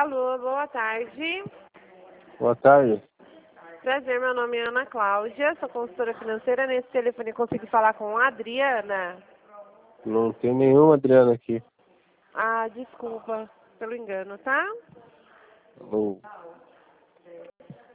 Alô, boa tarde. Boa tarde. Prazer, meu nome é Ana Cláudia, sou consultora financeira. Nesse telefone consigo falar com a Adriana? Não tem nenhuma Adriana aqui. Ah, desculpa pelo engano, tá? Não.